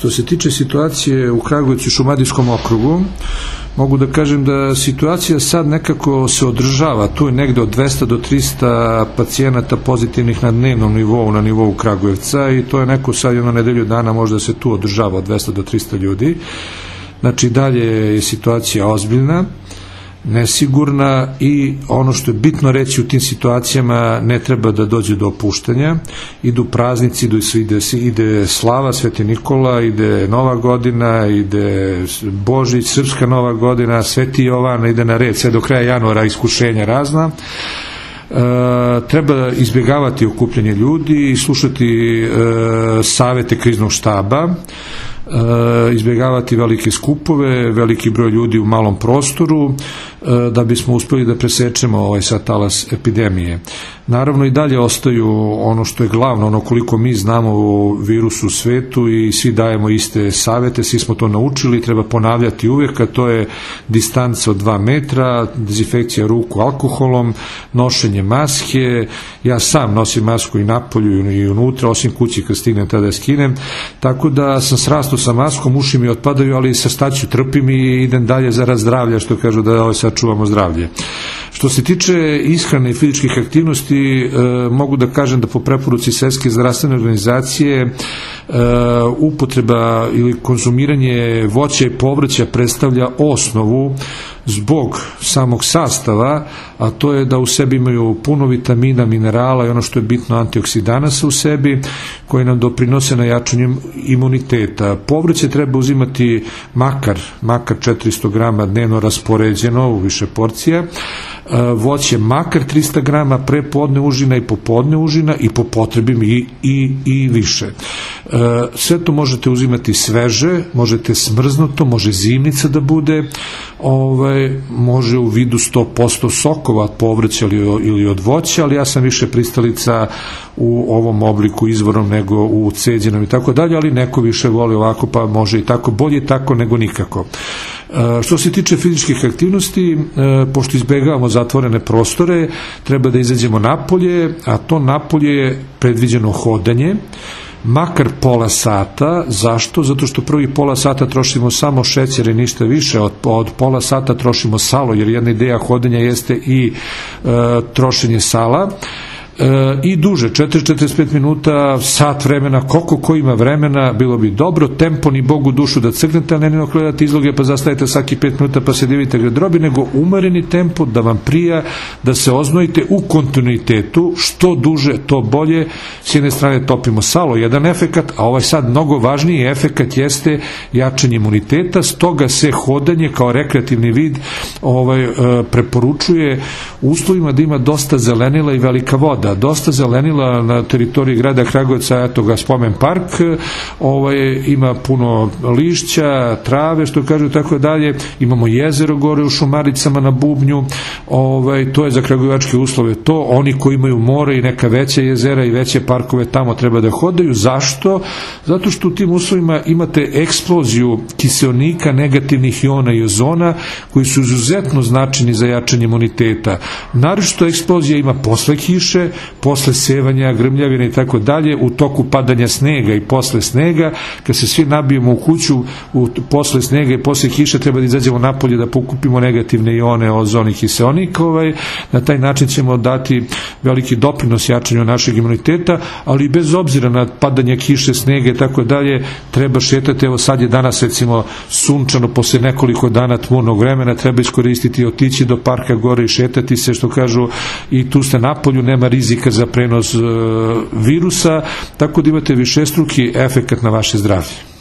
Što se tiče situacije u Kragujevcu i Šumadijskom okrugu, mogu da kažem da situacija sad nekako se održava, tu je negde od 200 do 300 pacijenata pozitivnih na dnevnom nivou, na nivou Kragujevca, i to je neko sad jedno nedelju dana možda se tu održava od 200 do 300 ljudi. Znači dalje je situacija ozbiljna, nesigurna, i ono što je bitno reći u tim situacijama, ne treba da dođe do opuštanja. Idu praznici, ide slava, Sveti Nikola, ide Nova godina, ide Božić, Srpska Nova godina, Sveti Jovan, ide na red sve do kraja januara, iskušenja razna. Treba izbjegavati okupljanje ljudi i slušati savete kriznog štaba, izbjegavati velike skupove, veliki broj ljudi u malom prostoru, da bismo uspeli da presečemo ovaj sad talas epidemije. Naravno i dalje ostaju ono što je glavno, ono koliko mi znamo o virusu u svetu, i svi dajemo iste savete, svi smo to naučili, treba ponavljati uvijek, a to je distanca od 2 metra, dezinfekcija ruku alkoholom, nošenje maske. Ja sam nosim masku i napolju i unutra, osim kući kad stignem tada skinem, tako da sam srastao sa maskom, uši mi otpadaju, ali sa staću trpim i idem dalje zarad zdravlja, što kažu da sačuvamo zdravlje. Što se tiče ishrane i fizičkih aktivnosti, mogu da kažem da po preporuci Svetske zdravstvene organizacije upotreba ili konzumiranje voća i povrća predstavlja osnovu zbog samog sastava, a to je da u sebi imaju puno vitamina, minerala i ono što je bitno, antioksidanasa u sebi, koji nam doprinose na jačanju imuniteta. Povrće treba uzimati makar 400 grama dnevno raspoređeno u više porcija, voće makar 300 grama pre podne užina i popodne užina, i po potrebi i više. Sve to možete uzimati sveže, možete smrznuto, može zimnica da bude, može u vidu 100% sokova od povrća ili od voća, ali ja sam više pristalica u ovom obliku izvornom nego u ceđenom i tako dalje, ali neko više voli ovako, pa može i tako, bolje tako nego nikako. Što se tiče fizičkih aktivnosti, pošto izbjegavamo zatvorene prostore, treba da izađemo napolje, a to napolje je predviđeno hodanje, makar pola sata. Zašto? Zato što prvih pola sata trošimo samo šećer i ništa više, od pola sata trošimo salo, jer jedna ideja hodenja jeste i trošenje sala. I duže, 40-45 minuta, sat vremena, koliko ko ima vremena, bilo bi dobro. Tempo ni Bogu dušu da crgnete, a ne nino gledate izloge pa zastavite svaki 5 minuta pa se divite garderobi, nego umereni tempo, da vam prija, da se oznojite u kontinuitetu, što duže to bolje. S jedne strane topimo salo, jedan efekat, a ovaj sad mnogo važniji efekat jeste jačanje imuniteta, stoga se hodanje kao rekreativni vid preporučuje u uslovima da ima dosta zelenila i velika voda. Dosta zelenila na teritoriji grada Kragujevca, eto ga spomen park, ima puno lišća, trave, što kažu, tako dalje. Imamo jezero gore u Šumaricama na Bubnju, to je za kragujevačke uslove to. Oni koji imaju more i neka veća jezera i veće parkove, tamo treba da hodaju. Zašto? Zato što u tim uslovima imate eksploziju kiseonika, negativnih iona i ozona, koji su izuzetno značajni za jačanje imuniteta. Naročito eksplozija ima posle kiše, posle sevanja, grmljavine i tako dalje, u toku padanja snega i posle snega, kad se svi nabijemo u kuću posle snega i posle kiše, treba da izađemo napolje da pokupimo negativne ione, ozon i kiseonik. Na taj način ćemo dati veliki doprinos jačanju našeg imuniteta, ali bez obzira na padanje kiše, snega i tako dalje, treba šetati. Evo sad je danas recimo sunčano, posle nekoliko dana tmurnog vremena, treba iskoristiti, otići do parka gore i šetati se, što kažu, i tu ste napolju, nema rizika za prenos virusa, tako da imate višestruki efekat na vaše zdravlje.